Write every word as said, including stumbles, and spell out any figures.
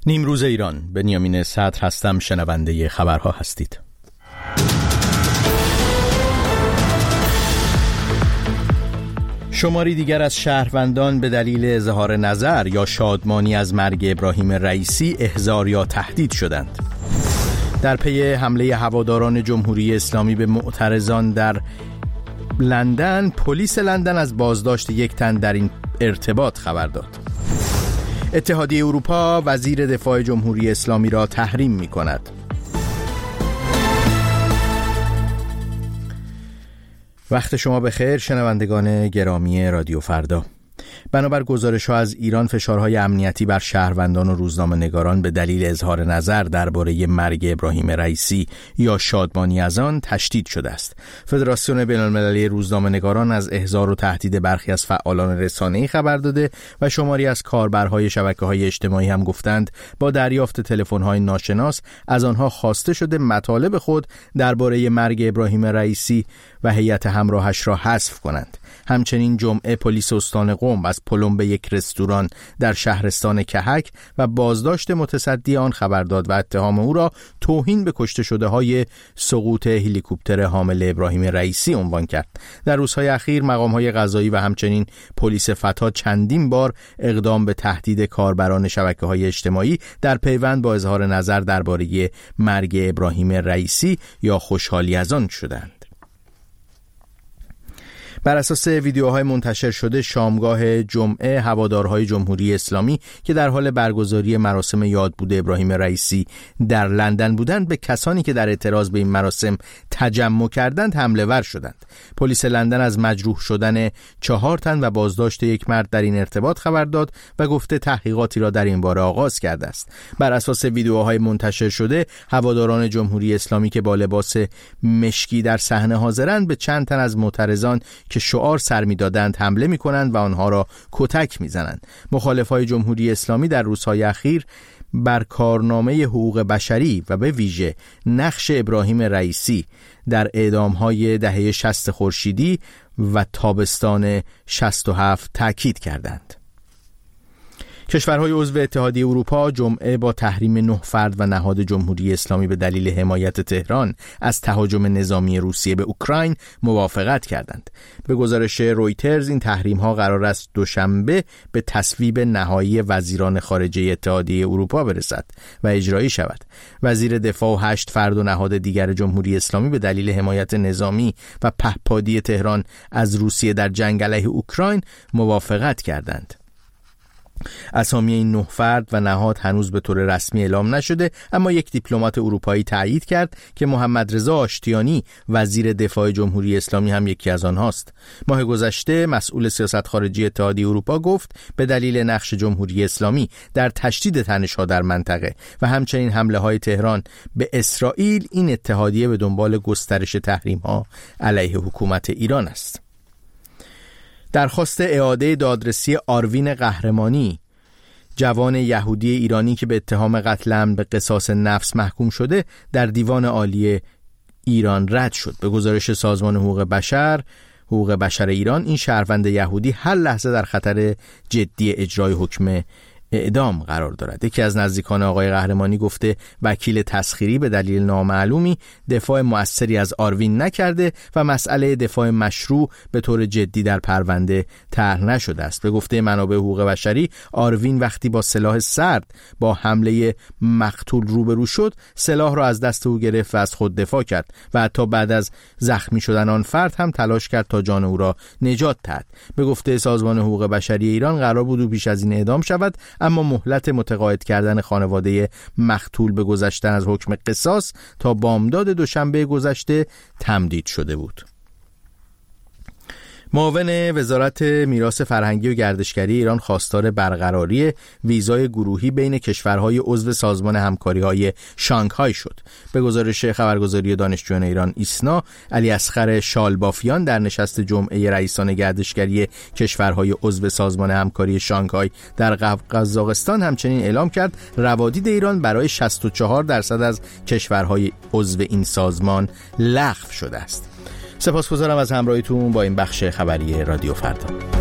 نیمروز ایران، بنیامین صدر هستم. شنونده خبرها هستید. شماری دیگر از شهروندان به دلیل اظهار نظر یا شادمانی از مرگ ابراهیم رئیسی احضار یا تهدید شدند. در پی حمله هواداران جمهوری اسلامی به معترضان در لندن، پلیس لندن از بازداشت یک تن در این ارتباط خبر داد. اتحادیه اروپا وزیر دفاع جمهوری اسلامی را تحریم می کند. وقت شما بخیر شنوندگان گرامی رادیو فردا. بنابر گزارش‌ها از ایران، فشارهای امنیتی بر شهروندان و روزنامه‌نگاران به دلیل اظهار نظر درباره مرگ ابراهیم رئیسی یا شادمانی از آن تشدید شده است. فدراسیون بین‌المللی روزنامه‌نگاران از احضار و تهدید برخی از فعالان رسانه‌ای خبر داده و شماری از کاربرهای شبکه‌های اجتماعی هم گفتند با دریافت تلفن‌های ناشناس از آنها خواسته شده مطالب خود درباره مرگ ابراهیم رئیسی و هیئت همراهش را حذف کنند. همچنین جمعه پلیس استان قم از پلم به یک رستوران در شهرستان کهک و بازداشت متصدی آن خبر داد و اتهام او را توهین به کشته شده های سقوط هلیکوپتر حامل ابراهیم رئیسی عنوان کرد. در روزهای اخیر مقام های قضایی و همچنین پلیس فتا چندین بار اقدام به تهدید کاربران شبکه های اجتماعی در پیوند با اظهار نظر درباره مرگ ابراهیم رئیسی یا خوشحالی از آن شدند. بر اساس ویدیوهای منتشر شده، شامگاه جمعه هوادارهای جمهوری اسلامی که در حال برگزاری مراسم یادبود ابراهیم رئیسی در لندن بودند به کسانی که در اعتراض به این مراسم تجمع کردند حمله ور شدند. پلیس لندن از مجروح شدن چهار تن و بازداشت یک مرد در این ارتباط خبر داد و گفته تحقیقاتی را در این باره آغاز کرده است. بر اساس ویدیوهای منتشر شده، هواداران جمهوری اسلامی که با لباس مشکی در صحنه حاضرند به چند تن از معترضان که شعار سر می‌دادند حمله می‌کنند و آنها را کتک می‌زنند. مخالفای جمهوری اسلامی در روزهای اخیر بر کارنامه حقوق بشری و به ویژه نقش ابراهیم رئیسی در اعدام‌های دهه شصت خورشیدی و تابستان شصت و هفت تاکید کردند. کشورهای عضو اتحادیه اروپا جمعه با تحریم نه فرد و نهاد جمهوری اسلامی به دلیل حمایت تهران از تهاجم نظامی روسیه به اوکراین موافقت کردند. به گزارش رویترز این تحریم ها قرار است دوشنبه به تصویب نهایی وزیران خارجه اتحادیه اروپا برسد و اجرایی شود. وزیر دفاع و هشت فرد و نهاد دیگر جمهوری اسلامی به دلیل حمایت نظامی و پهپادی تهران از روسیه در جنگ علیه اوکراین موافقت کردند. اسامی این نه فرد و نهاد هنوز به طور رسمی اعلام نشده، اما یک دیپلمات اروپایی تایید کرد که محمد رضا آشتیانی وزیر دفاع جمهوری اسلامی هم یکی از آنهاست. ماه گذشته مسئول سیاست خارجی اتحادیه اروپا گفت به دلیل نقش جمهوری اسلامی در تشدید تنش‌ها در منطقه و همچنین حمله‌های تهران به اسرائیل، این اتحادیه به دنبال گسترش تحریم‌ها علیه حکومت ایران است. درخواست اعاده دادرسی آروین قهرمانی، جوان یهودی ایرانی که به اتهام قتل عمد به قصاص نفس محکوم شده، در دیوان عالی ایران رد شد. به گزارش سازمان حقوق بشر حقوق بشر ایران، این شهروند یهودی هر لحظه در خطر جدی اجرای حکم اعدام قرار دارد. یکی از نزدیکان آقای قهرمانی گفته وکیل تسخیری به دلیل نامعلومی دفاع مؤثری از آروین نکرده و مسئله دفاع مشروع به طور جدی در پرونده طرح نشده است. به گفته منابع حقوق بشری، آروین وقتی با سلاح سرد با حمله مقتول روبرو شد، سلاح را از دست او گرفت و از خود دفاع کرد و حتی بعد از زخمی شدن آن فرد هم تلاش کرد تا جان او را نجات دهد. به گفته سازمان حقوق بشری ایران قرار بود او پیش از این اعدام شود، اما مهلت متقاعد کردن خانواده مقتول به گذشتن از حکم قصاص تا بامداد دوشنبه گذشته تمدید شده بود. معاون وزارت میراث فرهنگی و گردشگری ایران خواستار برقراری ویزای گروهی بین کشورهای عضو سازمان همکاری‌های شانگهای شد. به گزارش خبرگزاری دانشجویان ایران ایسنا، علی اصغر شالبافیان در نشست جمعه رئیسان گردشگری کشورهای عضو سازمان همکاری شانگهای در قزاقستان همچنین اعلام کرد روادید ایران برای شصت و چهار درصد از کشورهای عضو این سازمان لغو شده است. سپاسگزارم از همراهیتون با این بخش خبری رادیو فردا.